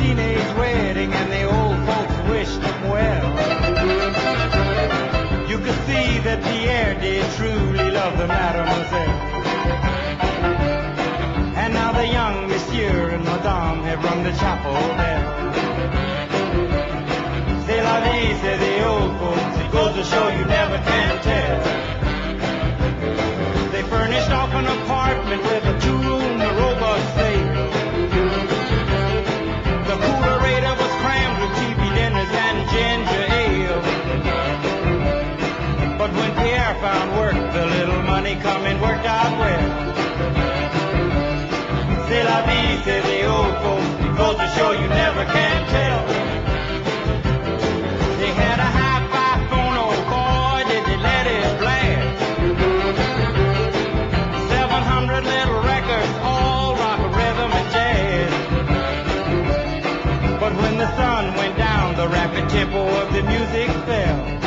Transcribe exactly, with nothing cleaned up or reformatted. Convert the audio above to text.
teenage wedding and the old folks wished them well. You could see that Pierre did truly love the mademoiselle. And now the young monsieur and madame have rung the chapel bell. C'est la vie, say the old folks, it goes to show you never can tell. They furnished off an apartment with a two-room, a robust sale. The coolerator was crammed with T V dinners and ginger ale. But when Pierre found work, the little money coming worked out well. C'est la vie, say the old folks, it goes to show you never can tell. They had a hi-fi phone, oh boy, did they let it blast. Seven hundred little records, all rock, rhythm, and jazz. But when the sun went down, the rapid tempo of the music fell.